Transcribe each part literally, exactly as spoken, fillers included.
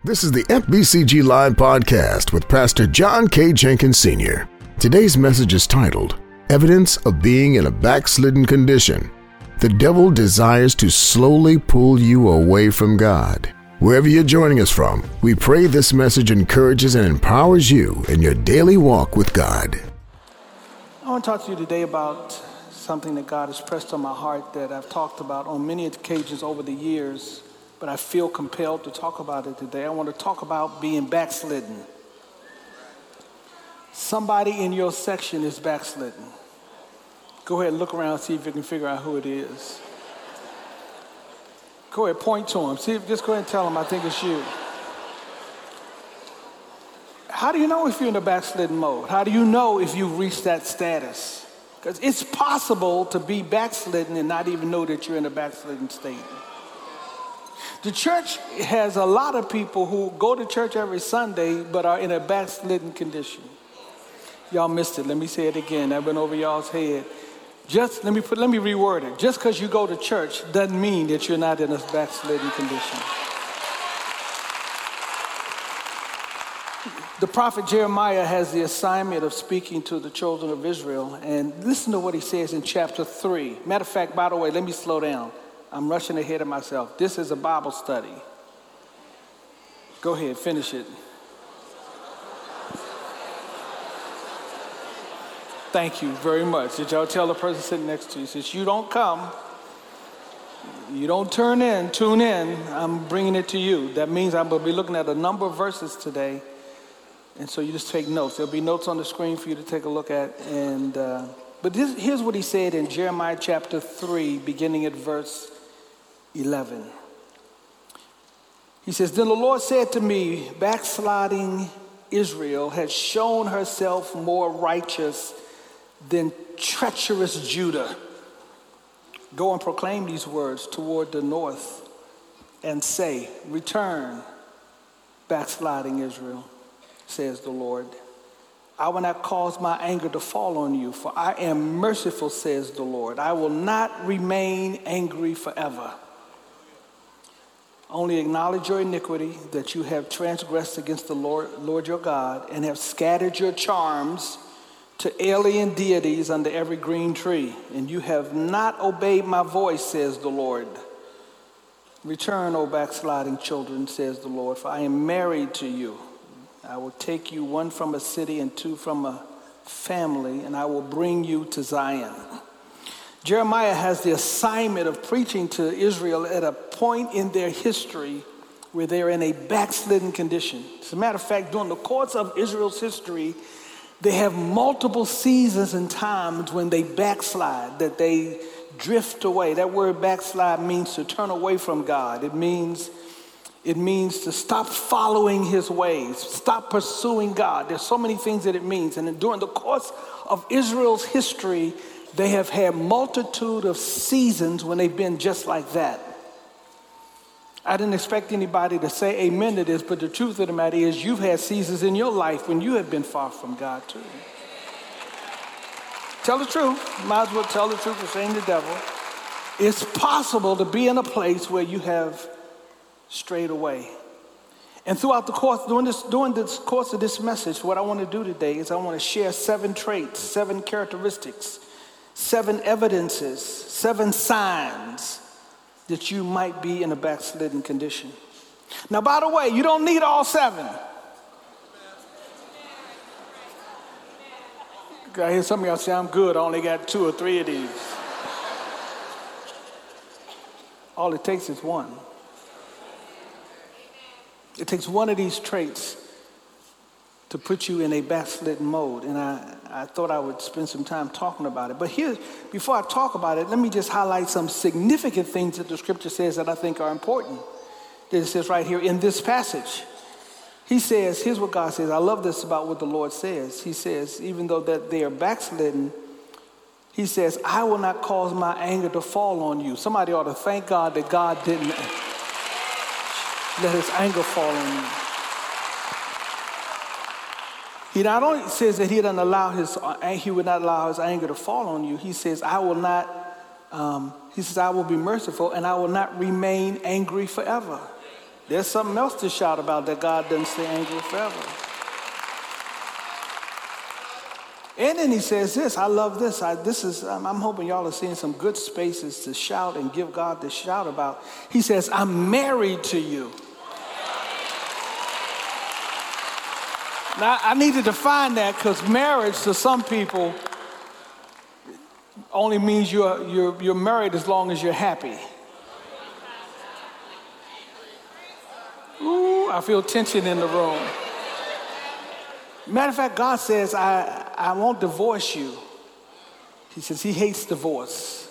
This is the F B C G Live podcast with Pastor John K. Jenkins Senior Today's message is titled, Evidence of Being in a Backslidden Condition. The devil desires to slowly pull you away from God. Wherever you're joining us from, we pray this message encourages and empowers you in your daily walk with God. I want to talk to you today about something that God has pressed on my heart that I've talked about on many occasions over the years, but I feel compelled to talk about it today. I want to talk about being backslidden. Somebody in your section is backslidden. Go ahead and look around and see if you can figure out who it is. Go ahead, point to him. See if, just go ahead and tell him, I think it's you. How do you know if you're in a backslidden mode? How do you know if you've reached that status? Because it's possible to be backslidden and not even know that you're in a backslidden state. The church has a lot of people who go to church every Sunday but are in a backslidden condition. Y'all missed it. Let me say it again. That went over y'all's head. Just let me put. Let me reword it. Just because you go to church doesn't mean that you're not in a backslidden condition. The prophet Jeremiah has the assignment of speaking to the children of Israel, and listen to what he says in chapter three. Matter of fact, by the way, let me slow down. I'm rushing ahead of myself. This is a Bible study. Go ahead, finish it. Thank you very much. Did y'all tell the person sitting next to you, since you don't come, you don't turn in, tune in, I'm bringing it to you. That means I'm going to be looking at a number of verses today, and so you just take notes. There'll be notes on the screen for you to take a look at. And uh, But this, here's what he said in Jeremiah chapter three, beginning at verse eleven. He says, Then the Lord said to me, backsliding Israel has shown herself more righteous than treacherous Judah. Go and proclaim these words toward the north and say, Return, backsliding Israel, says the Lord. I will not cause my anger to fall on you, for I am merciful, says the Lord. I will not remain angry forever. Only acknowledge your iniquity, that you have transgressed against the Lord, Lord your God, and have scattered your charms to alien deities under every green tree. And you have not obeyed my voice, says the Lord. Return, O backsliding children, says the Lord, for I am married to you. I will take you one from a city and two from a family, and I will bring you to Zion. Jeremiah has the assignment of preaching to Israel at a point in their history where they're in a backslidden condition. As a matter of fact, during the course of Israel's history, they have multiple seasons and times when they backslide, that they drift away. That word backslide means to turn away from God. It means It means to stop following his ways, stop pursuing God. There's so many things that it means. And during the course of Israel's history, they have had multitude of seasons when they've been just like that. I didn't expect anybody to say amen to this, but the truth of the matter is you've had seasons in your life when you have been far from God too. Tell the truth. Might as well tell the truth and shame the devil. It's possible to be in a place where you have strayed away. And throughout the course, during this, during this course of this message, what I want to do today is I want to share seven traits, seven characteristics, seven evidences, seven signs that you might be in a backslidden condition. Now, by the way, you don't need all seven. I hear some of y'all say, I'm good, I only got two or three of these. All it takes is one. It takes one of these traits to put you in a backslidden mode. And I, I thought I would spend some time talking about it. But here, before I talk about it, let me just highlight some significant things that the scripture says that I think are important. That it says right here in this passage. He says, here's what God says. I love this about what the Lord says. He says, even though that they are backslidden, he says, I will not cause my anger to fall on you. Somebody ought to thank God that God didn't let his anger fall on you. He not only says that he doesn't allow his, he would not allow his anger to fall on you. He says, I will not, um, he says, I will be merciful and I will not remain angry forever. There's something else to shout about that God doesn't stay angry forever. And then he says this, I love this. I, this is, I'm, I'm hoping y'all are seeing some good spaces to shout and give God the shout about. He says, I'm married to you. Now, I need to define that because marriage to some people only means you're, you're, you're married as long as you're happy. Ooh, I feel tension in the room. Matter of fact, God says, I, I won't divorce you. He says he hates divorce.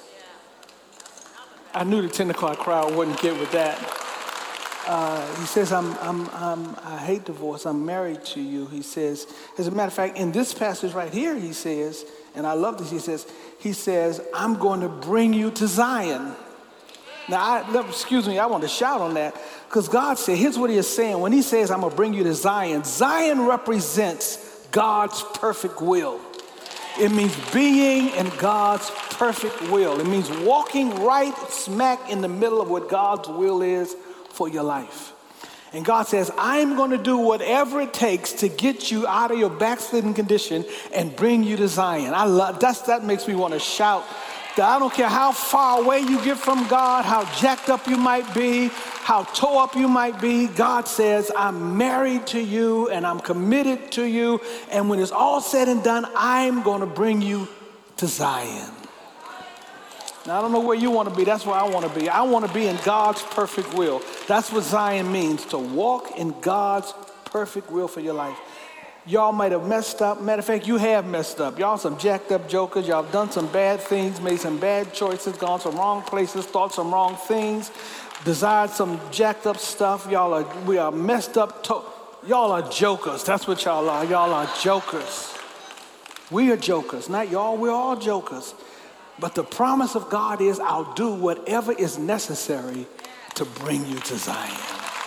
I knew the ten o'clock crowd wouldn't get with that. Uh, he says, I'm, I'm, I'm, I hate divorce. I'm married to you. He says, as a matter of fact, in this passage right here, he says, and I love this, he says, he says, I'm going to bring you to Zion. Now, I, excuse me, I want to shout on that because God said, here's what he is saying. When he says, I'm going to bring you to Zion, Zion represents God's perfect will. It means being in God's perfect will. It means walking right smack in the middle of what God's will is for your life. And God says, I'm going to do whatever it takes to get you out of your backslidden condition and bring you to Zion. I love that's, that makes me want to shout. That I don't care how far away you get from God, how jacked up you might be, how tore up you might be. God says, I'm married to you and I'm committed to you. And when it's all said and done, I'm going to bring you to Zion. Now, I don't know where you want to be. That's where I want to be. I want to be in God's perfect will. That's what Zion means, to walk in God's perfect will for your life. Y'all might have messed up. Matter of fact, you have messed up. Y'all some jacked up jokers. Y'all done some bad things, made some bad choices, gone some wrong places, thought some wrong things, desired some jacked up stuff. Y'all are, we are messed up. To- y'all are jokers. That's what y'all are. Y'all are jokers. We are jokers. Not y'all, we're all jokers. But the promise of God is, I'll do whatever is necessary to bring you to Zion.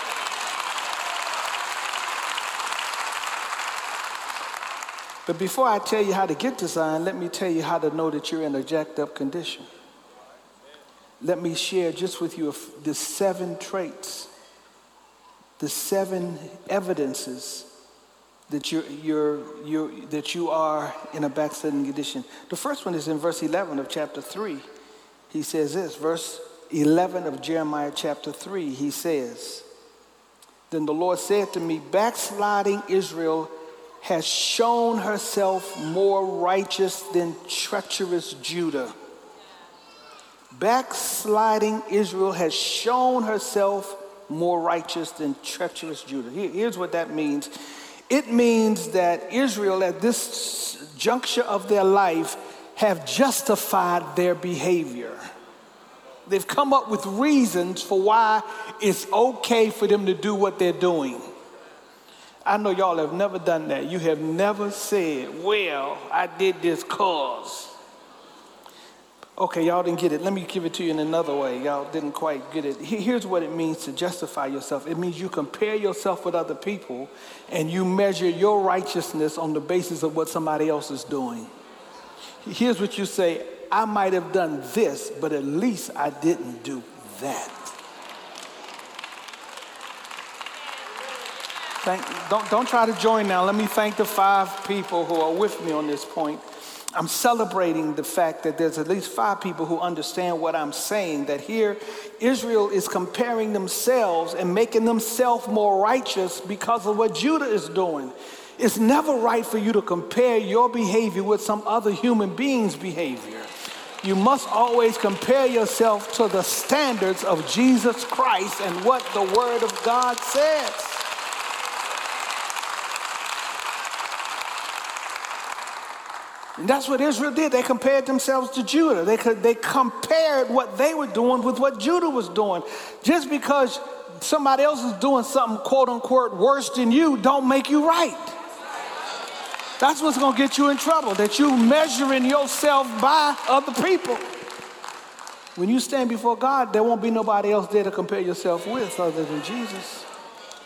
But before I tell you how to get to Zion, let me tell you how to know that you're in a jacked up condition. Let me share just with you the seven traits, the seven evidences that you're, you're, you're, that you are in a backslidden condition. The first one is in verse eleven of chapter three. He says this, verse eleven of Jeremiah chapter three, he says, then the Lord said to me, backsliding Israel has shown herself more righteous than treacherous Judah. Backsliding Israel has shown herself more righteous than treacherous Judah. Here, here's what that means. It means that Israel at this juncture of their life have justified their behavior. They've come up with reasons for why it's okay for them to do what they're doing. I know y'all have never done that. You have never said, well, I did this cause. Okay, y'all didn't get it. Let me give it to you in another way. Y'all didn't quite get it. Here's what it means to justify yourself. It means you compare yourself with other people and you measure your righteousness on the basis of what somebody else is doing. Here's what you say, I might have done this, but at least I didn't do that. Thank, don't, don't try to join now. Let me thank the five people who are with me on this point. I'm celebrating the fact that there's at least five people who understand what I'm saying, that here Israel is comparing themselves and making themselves more righteous because of what Judah is doing. It's never right for you to compare your behavior with some other human being's behavior. You must always compare yourself to the standards of Jesus Christ and what the Word of God says. And that's what Israel did. They compared themselves to Judah. They could, they compared what they were doing with what Judah was doing. Just because somebody else is doing something, quote unquote, worse than you, don't make you right. That's what's going to get you in trouble, that you measuring yourself by other people. When you stand before God, there won't be nobody else there to compare yourself with other than Jesus.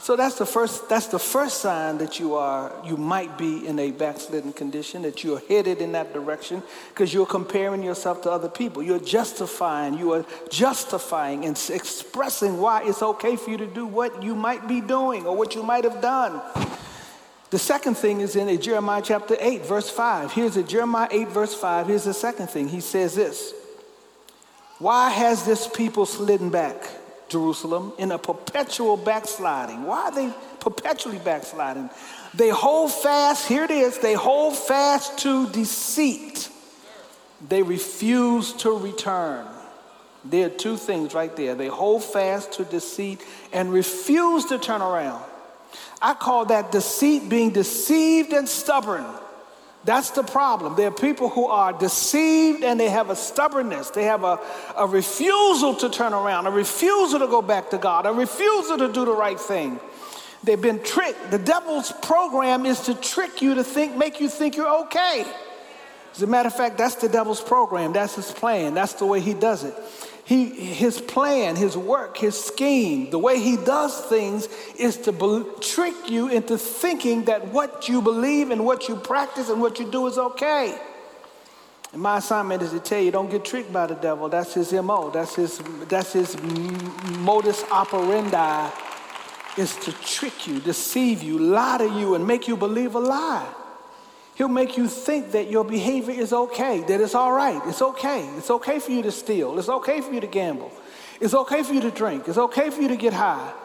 So that's the first that's the first sign that you are you might be in a backslidden condition, that you're headed in that direction, because you're comparing yourself to other people. You're justifying, you are justifying and expressing why it's okay for you to do what you might be doing or what you might have done. The second thing is in Jeremiah chapter eight, verse five. Here's it, Jeremiah eight, verse five. Here's the second thing. He says this: why has this people slidden back, Jerusalem, in a perpetual backsliding? Why are they perpetually backsliding? They hold fast, here it is, they hold fast to deceit. They refuse to return. There are two things right there. They hold fast to deceit and refuse to turn around. I call that deceit, being deceived and stubborn. That's the problem. There are people who are deceived and they have a stubbornness. They have a, a refusal to turn around, a refusal to go back to God, a refusal to do the right thing. They've been tricked. The devil's program is to trick you to think, make you think you're okay. As a matter of fact, that's the devil's program. That's his plan. That's the way he does it. He, his plan, his work, his scheme, the way he does things is to be- trick you into thinking that what you believe and what you practice and what you do is okay. And my assignment is to tell you, don't get tricked by the devil. That's his M O. That's his, that's his modus operandi, is to trick you, deceive you, lie to you, and make you believe a lie. He'll make you think that your behavior is okay, that it's all right. It's okay. It's okay for you to steal. It's okay for you to gamble. It's okay for you to drink. It's okay for you to get high.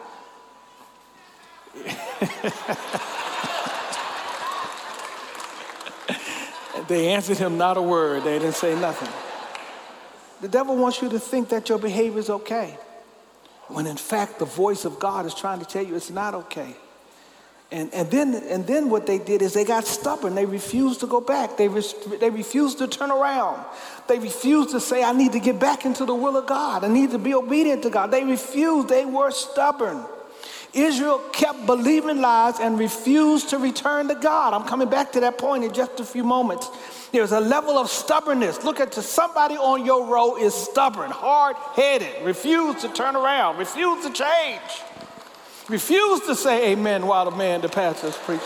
They answered him not a word. They didn't say nothing. The devil wants you to think that your behavior is okay, when in fact the voice of God is trying to tell you it's not okay. And, and then and then what they did is they got stubborn. They refused to go back. They, re- they refused to turn around. They refused to say, I need to get back into the will of God. I need to be obedient to God. They refused. They were stubborn. Israel kept believing lies and refused to return to God. I'm coming back to that point in just a few moments. There's a level of stubbornness. Look at somebody on your row is stubborn, hard-headed, refused to turn around, refused to change. Refuse to say amen while the man, the pastor, is preaching.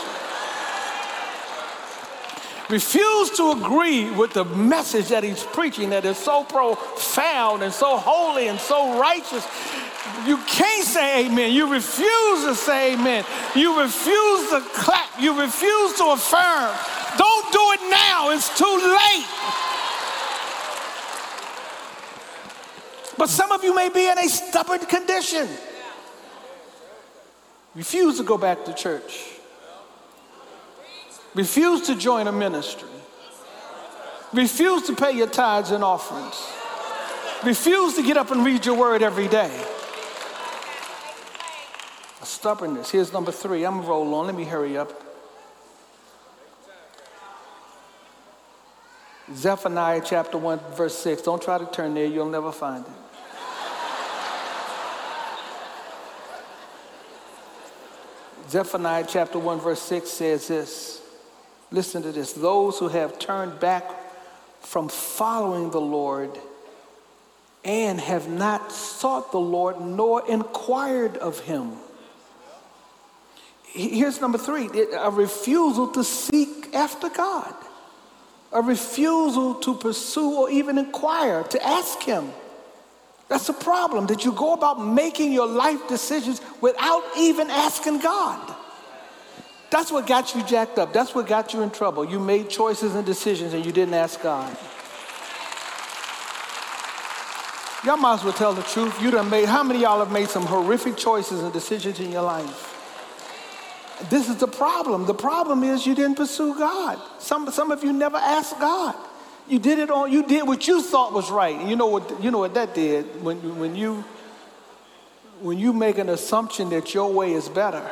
Refuse to agree with the message that he's preaching that is so profound and so holy and so righteous. You can't say amen. You refuse to say amen. You refuse to clap. You refuse to affirm. Don't do it now. It's too late. But some of you may be in a stubborn condition. Refuse to go back to church. Refuse to join a ministry. Refuse to pay your tithes and offerings. Refuse to get up and read your word every day. A stubbornness. Here's number three. I'm going to roll on. Let me hurry up. Zephaniah chapter one, verse six. Don't try to turn there. You'll never find it. Zephaniah chapter one, verse six says this. Listen to this. Those who have turned back from following the Lord and have not sought the Lord nor inquired of him. Here's number three. A refusal to seek after God. A refusal to pursue or even inquire, to ask him. That's the problem, that you go about making your life decisions without even asking God. That's what got you jacked up. That's what got you in trouble. You made choices and decisions and you didn't ask God. Y'all might as well tell the truth. You done made, how many of y'all have made some horrific choices and decisions in your life? This is the problem. The problem is you didn't pursue God. Some, some of you never asked God. You did it on, you did what you thought was right. And you know what, you know what that did? When, when you, when you make an assumption that your way is better,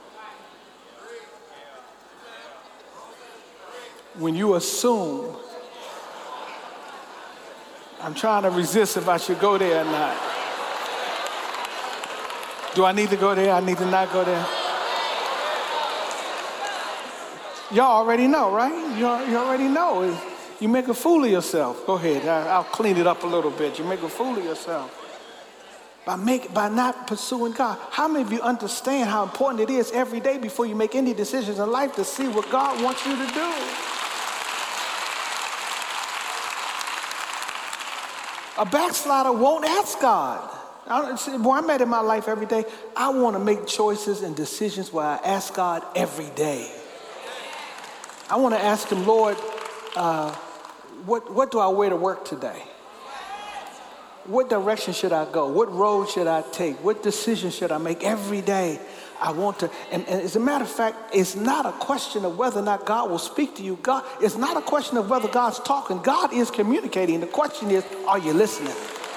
when you assume, I'm trying to resist if I should go there or not. Do I need to go there? I need to not go there. Y'all already know, right? You, you already know. You make a fool of yourself. Go ahead. I, I'll clean it up a little bit. You make a fool of yourself. by, make, by not pursuing God. How many of you understand how important it is every day before you make any decisions in life to see what God wants you to do? A backslider won't ask God. I, see, boy, I'm at in my life every day. I want to make choices and decisions where I ask God every day. I want to ask him, Lord, uh, what, what do I wear to work today? What direction should I go? What road should I take? What decision should I make every day? I want to, and, and as a matter of fact, it's not a question of whether or not God will speak to you. God, it's not a question of whether God's talking. God is communicating. The question is, are you listening?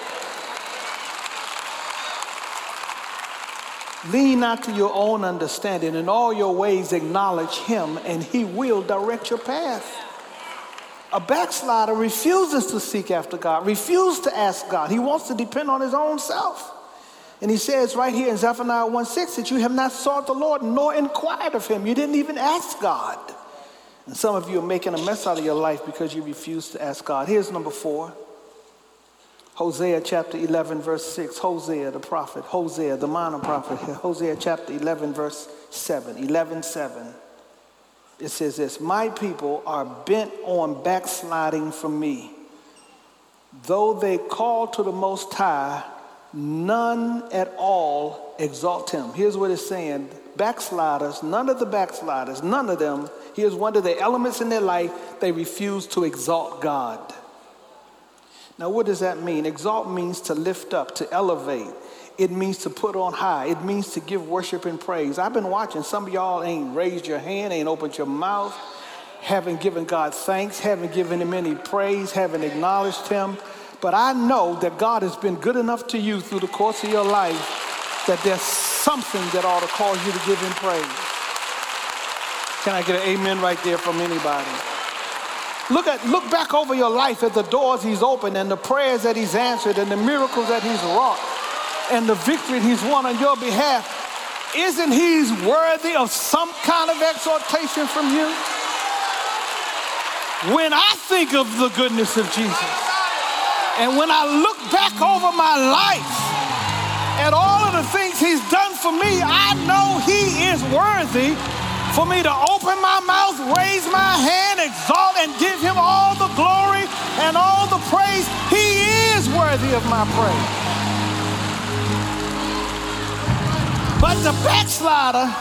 Lean not to your own understanding. In all your ways acknowledge him, and he will direct your path. A backslider refuses to seek after God, refuses to ask God. He wants to depend on his own self. And he says right here in Zephaniah one six that you have not sought the Lord nor inquired of him. You didn't even ask God. And some of you are making a mess out of your life because you refuse to ask God. Here's number four. Hosea chapter eleven verse six. Hosea the prophet. Hosea the minor prophet. Hosea chapter eleven verse seven. eleven seven. It says this, my people are bent on backsliding from me. Though they call to the Most High, none at all exalt him. Here's what it's saying. Backsliders, none of the backsliders, none of them, here's one of the elements in their life, they refuse to exalt God. Now, what does that mean? Exalt means to lift up, to elevate. It means to put on high. It means to give worship and praise. I've been watching. Some of y'all ain't raised your hand, ain't opened your mouth, haven't given God thanks, haven't given him any praise, haven't acknowledged him. But I know that God has been good enough to you through the course of your life that there's something that ought to cause you to give him praise. Can I get an amen right there from anybody? Look at, look back over your life at the doors he's opened and the prayers that he's answered and the miracles that he's wrought and the victory he's won on your behalf. Isn't he worthy of some kind of exhortation from you? When I think of the goodness of Jesus, and when I look back over my life at all of the things he's done for me, I know he is worthy for me to open my mouth, raise my hand, exalt, and give him all the glory and all the praise. He is worthy of my praise. But the backslider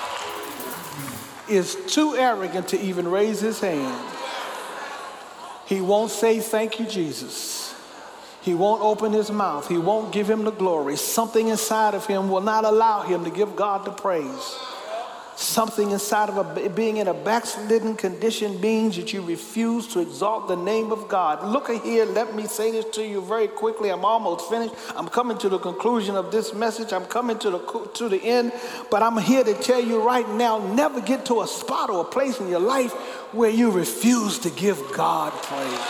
is too arrogant to even raise his hand. He won't say, thank you, Jesus. He won't open his mouth. He won't give him the glory. Something inside of him will not allow him to give God the praise. Something inside of a, being in a backslidden condition means that you refuse to exalt the name of God. Look at here. Let me say this to you very quickly. I'm almost finished. I'm coming to the conclusion of this message. I'm coming to the, to the end. But I'm here to tell you right now, never get to a spot or a place in your life where you refuse to give God praise.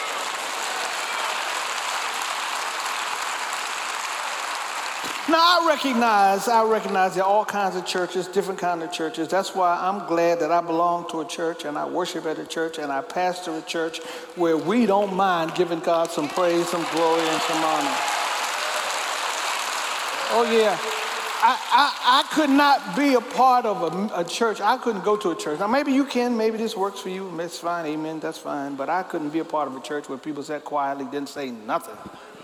Now, I recognize, I recognize there are all kinds of churches, different kinds of churches. That's why I'm glad that I belong to a church and I worship at a church and I pastor a church where we don't mind giving God some praise, some glory, and some honor. Oh, yeah. I, I, I could not be a part of a, a church. I couldn't go to a church. Now, maybe you can. Maybe this works for you. That's fine. Amen. That's fine. But I couldn't be a part of a church where people sat quietly, didn't say nothing.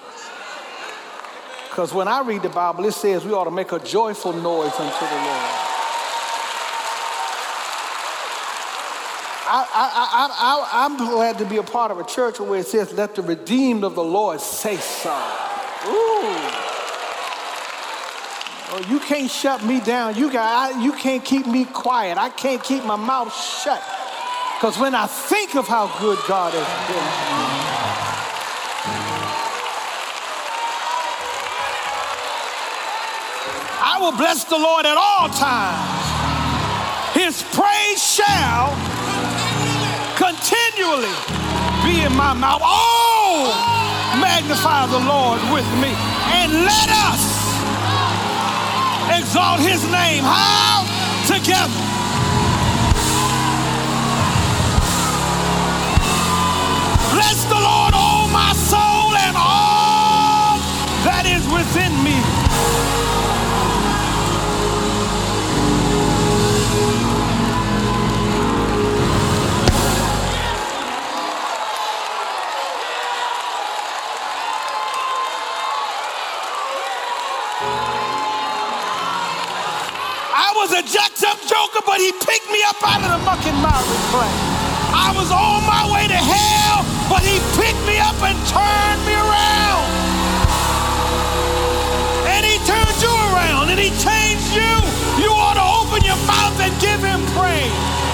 Because when I read the Bible, it says we ought to make a joyful noise unto the Lord. I, I, I, I, I'm glad to be a part of a church where it says, let the redeemed of the Lord say so. Ooh. Oh, you can't shut me down. You, got, I, you can't keep me quiet. I can't keep my mouth shut. Because when I think of how good God has been to me, I will bless the Lord at all times. His praise shall continually be in my mouth. Oh, magnify the Lord with me. And let us exalt his name. How? Together. Bless the Lord, oh my soul, and all that is within me. jacked up joker, but he picked me up out of the muck and miry clay. I was on my way to hell, but he picked me up and turned me around. And he turned you around, and he changed you. You ought to open your mouth and give him praise.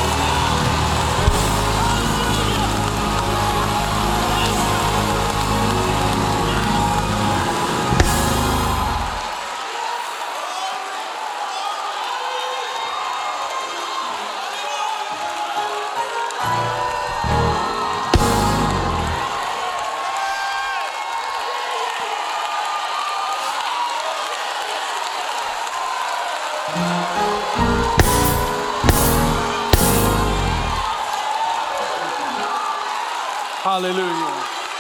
Hallelujah.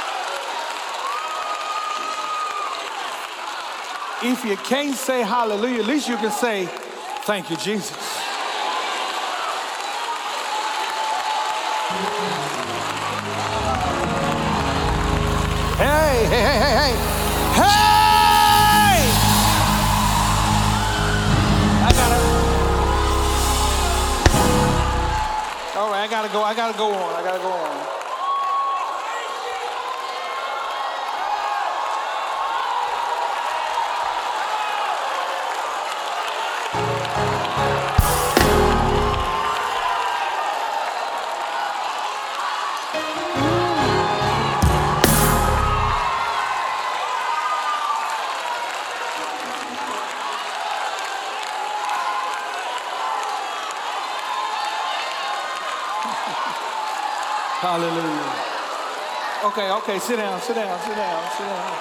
If you can't say hallelujah, at least you can say, thank you, Jesus. Hey, hey, hey, hey, hey. Hey! I gotta. All right, I gotta go. I gotta go on. I gotta go on. Hallelujah. Okay, okay, sit down, sit down, sit down, sit down.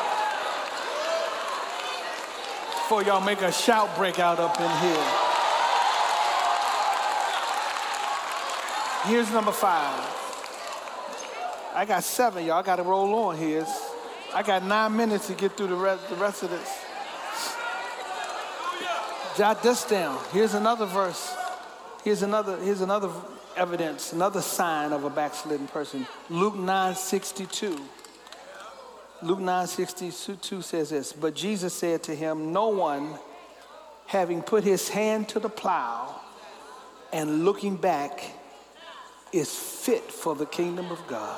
Before y'all make a shout break out up in here. Here's number five. I got seven, y'all. I got to roll on here. I got nine minutes to get through the rest, the rest of this. Jot this down. Here's another verse. Here's another, here's another evidence, another sign of a backslidden person. Luke nine sixty-two. Luke nine sixty-two says this, but Jesus said to him, no one, having put his hand to the plow and looking back, is fit for the kingdom of God.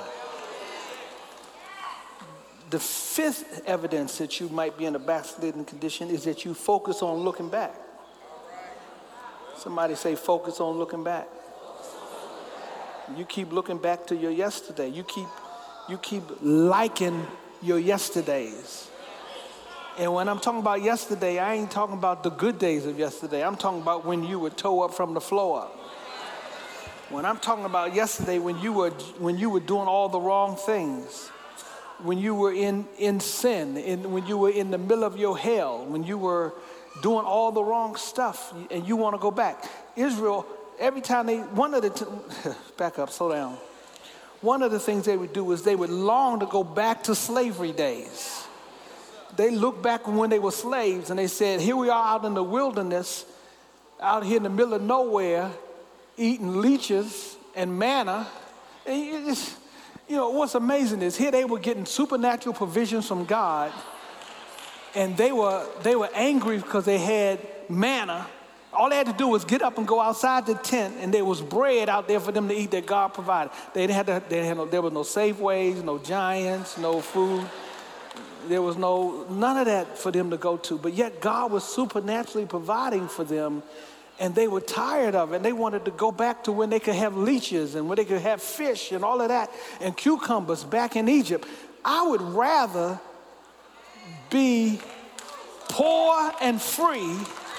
The fifth evidence that you might be in a backslidden condition is that you focus on looking back. Somebody say, focus on looking back. You keep looking back to your yesterday. You keep, you keep liking your yesterdays. And when I'm talking about yesterday, I ain't talking about the good days of yesterday. I'm talking about when you were toe up from the floor up. When I'm talking about yesterday, when you were when you were doing all the wrong things, when you were in, in sin, in, when you were in the middle of your hell, when you were doing all the wrong stuff, and you want to go back. Israel, every time they, one of the, t- back up, slow down. One of the things they would do is they would long to go back to slavery days. They looked back when they were slaves and they said, here we are out in the wilderness, out here in the middle of nowhere, eating leeches and manna. And it's, you know, what's amazing is here they were getting supernatural provisions from God, and they were they were angry because they had manna. All they had to do was get up and go outside the tent, and there was bread out there for them to eat that God provided. They didn't have to, they had no, there was no Safeways, no Giants, no food. There was no none of that for them to go to. But yet God was supernaturally providing for them, and they were tired of it. And they wanted to go back to when they could have leeches and when they could have fish and all of that and cucumbers back in Egypt. I would rather be poor and free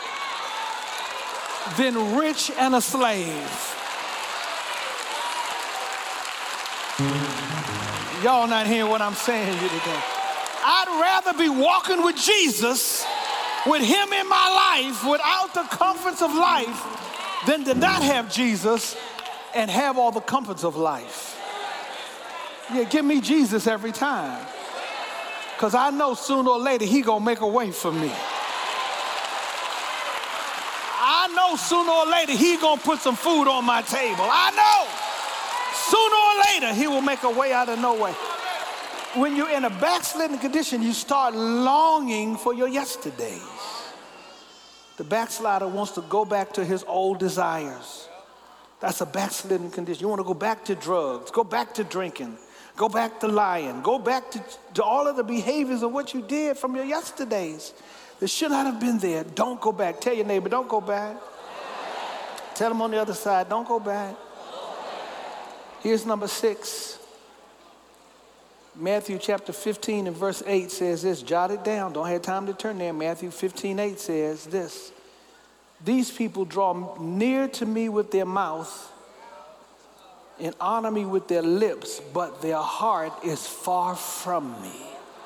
than rich and a slave. Y'all not hearing what I'm saying here today. I'd rather be walking with Jesus, with him in my life, without the comforts of life, than to not have Jesus and have all the comforts of life. Yeah, give me Jesus every time. Because I know sooner or later he gonna make a way for me. I know sooner or later he gonna put some food on my table. I know sooner or later he will make a way out of no way. When you're in a backslidden condition, you start longing for your yesterdays. The backslider wants to go back to his old desires. That's a backslidden condition. You want to go back to drugs, go back to drinking, go back to lying, go back to, to all of the behaviors of what you did from your yesterdays that should not have been there. Don't go back. Tell your neighbor, don't go back. Tell them on the other side, don't go back. Here's number six. Matthew chapter fifteen and verse eight says this. Jot it down. Don't have time to turn there. Matthew fifteen, eight says this. These people draw near to me with their mouth and honor me with their lips, but their heart is far from me.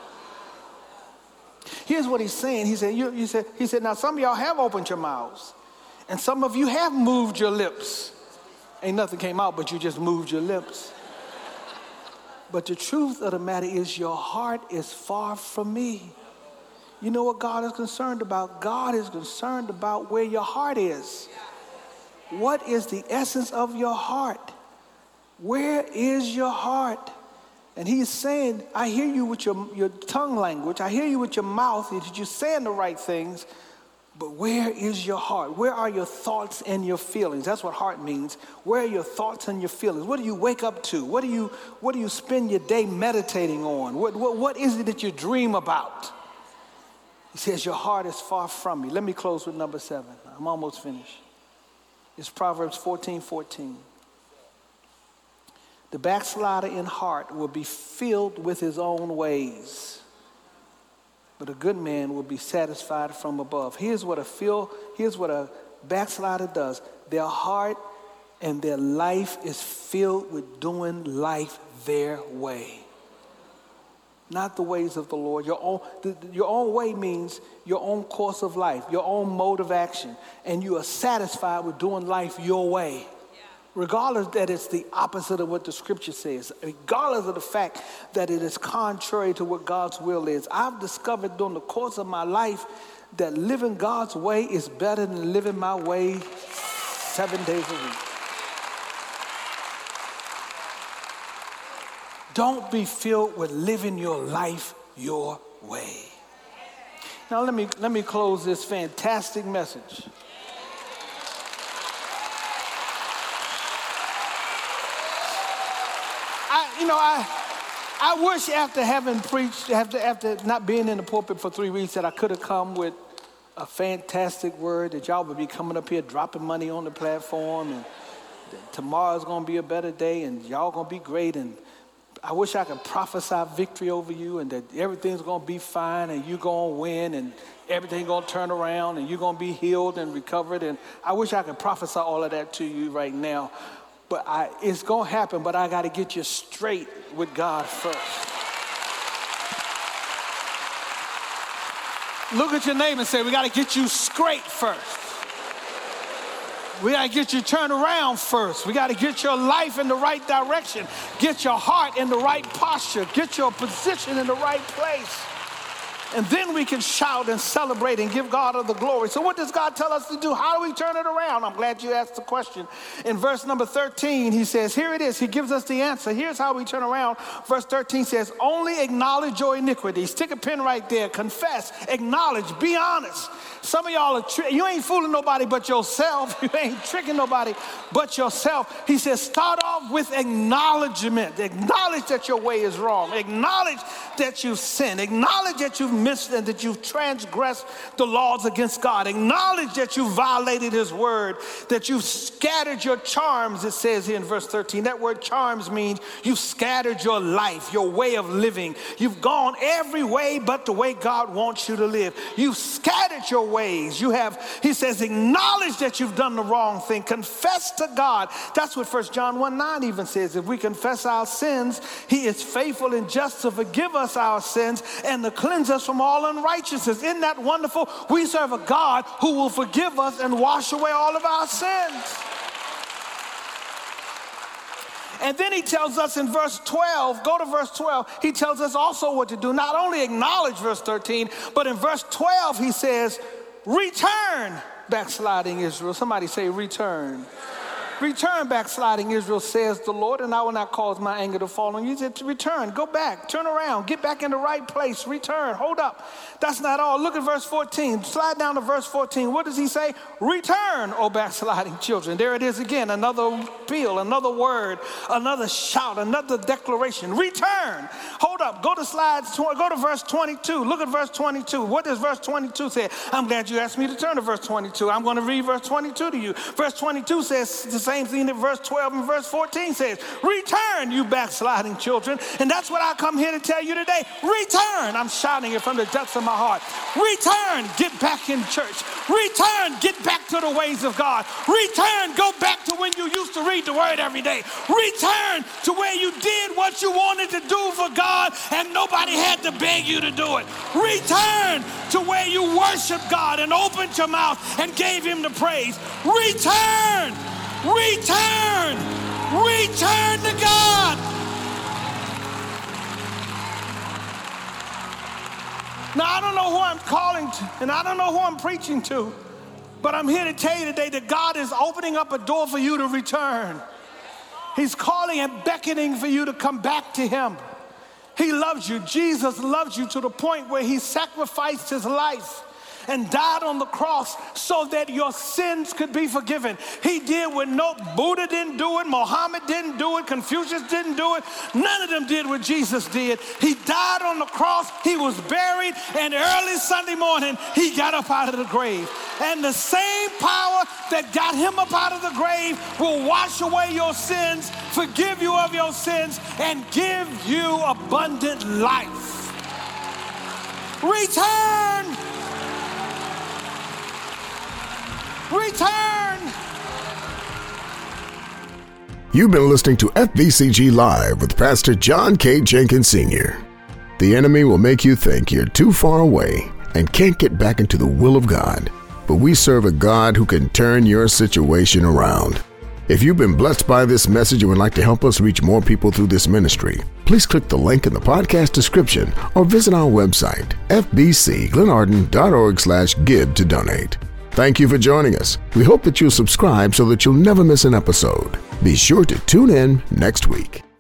Here's what he's saying. He said, you, you said, he said, now some of y'all have opened your mouths, and some of you have moved your lips. Ain't nothing came out, but you just moved your lips. But the truth of the matter is your heart is far from me. You know what God is concerned about? God is concerned about where your heart is. What is the essence of your heart? Where is your heart? And he's saying, I hear you with your, your tongue language. I hear you with your mouth that you're saying the right things. But where is your heart? Where are your thoughts and your feelings? That's what heart means. Where are your thoughts and your feelings? What do you wake up to? What do you, what do you spend your day meditating on? What, what, what is it that you dream about? He says, your heart is far from me. Let me close with number seven. I'm almost finished. It's Proverbs fourteen fourteen. The backslider in heart will be filled with his own ways, but a good man will be satisfied from above. Here's what a feel, here's what a backslider does. Their heart and their life is filled with doing life their way. Not the ways of the Lord. Your own, the, your own way means your own course of life, your own mode of action. And you are satisfied with doing life your way. Yeah. Regardless that it's the opposite of what the scripture says. Regardless of the fact that it is contrary to what God's will is. I've discovered during the course of my life that living God's way is better than living my way seven days a week. Don't be filled with living your life your way. Now let me let me close this fantastic message. I you know I I wish after having preached, after after not being in the pulpit for three weeks, that I could have come with a fantastic word, that y'all would be coming up here dropping money on the platform, and tomorrow's gonna be a better day, and y'all gonna be great, and I wish I could prophesy victory over you and that everything's going to be fine and you're going to win and everything's going to turn around and you're going to be healed and recovered. And I wish I could prophesy all of that to you right now. But I, it's going to happen, but I got to get you straight with God first. Look at your neighbor and say, we got to get you straight first. We got to get you turned around first. We got to get your life in the right direction. Get your heart in the right posture. Get your position in the right place. And then we can shout and celebrate and give God all the glory. So what does God tell us to do? How do we turn it around? I'm glad you asked the question. In verse number thirteen, he says, here it is. He gives us the answer. Here's how we turn around. Verse thirteen says, only acknowledge your iniquities. Stick a pin right there. Confess, acknowledge, be honest. Some of y'all are, tri- you ain't fooling nobody but yourself. You ain't tricking nobody but yourself. He says, start off with acknowledgement. Acknowledge that your way is wrong. Acknowledge that you've sinned. Acknowledge that you've missed and that you've transgressed the laws against God. Acknowledge that you violated his word, that you've scattered your charms, it says here in verse thirteen. That word charms means you've scattered your life, your way of living. You've gone every way but the way God wants you to live. You've scattered your ways. You have, he says, acknowledge that you've done the wrong thing. Confess to God. That's what First John one nine even says. If we confess our sins, he is faithful and just to forgive us our sins and to cleanse us from all unrighteousness. Isn't that wonderful? We serve a God who will forgive us and wash away all of our sins. And then he tells us in verse twelve, go to verse twelve, he tells us also what to do. Not only acknowledge verse thirteen, but in verse twelve he says, return, backsliding Israel. Somebody say return. Return, backsliding Israel, says the Lord, and I will not cause my anger to fall on you. He said, return, go back, turn around, get back in the right place, return, hold up. That's not all. Look at verse fourteen. Slide down to verse fourteen. What does he say? Return, O backsliding children. There it is again, another appeal, another word, another shout, another declaration. Return. Hold up. Go to slides, go to verse twenty-two. Look at verse twenty-two. What does verse twenty-two say? I'm glad you asked me to turn to verse twenty-two. I'm going to read verse twenty-two to you. Verse twenty-two says the same thing that verse twelve and verse fourteen says. Return, you backsliding children. And that's what I come here to tell you today. Return. I'm shouting it from the depths of my heart. Return. Get back in church. Return. Get back to the ways of God. Return. Go back to when you used to read the word every day. Return to where you did what you wanted to do for God and nobody had to beg you to do it. Return to where you worshiped God and opened your mouth and gave him the praise. Return. Return. Return to God. Now, I don't know who I'm calling to, and I don't know who I'm preaching to, but I'm here to tell you today that God is opening up a door for you to return. He's calling and beckoning for you to come back to him. He loves you. Jesus loves you to the point where he sacrificed his life and died on the cross so that your sins could be forgiven. He did what no Buddha didn't do it, Muhammad didn't do it, Confucius didn't do it. None of them did what Jesus did. He died on the cross, he was buried, and early Sunday morning, he got up out of the grave. And the same power that got him up out of the grave will wash away your sins, forgive you of your sins, and give you abundant life. Return. Return! You've been listening to F B C G Live with Pastor John K. Jenkins Senior The enemy will make you think you're too far away and can't get back into the will of God. But we serve a God who can turn your situation around. If you've been blessed by this message and would like to help us reach more people through this ministry, please click the link in the podcast description or visit our website, f b c glenarden dot org slash give to donate. Thank you for joining us. We hope that you'll subscribe so that you'll never miss an episode. Be sure to tune in next week.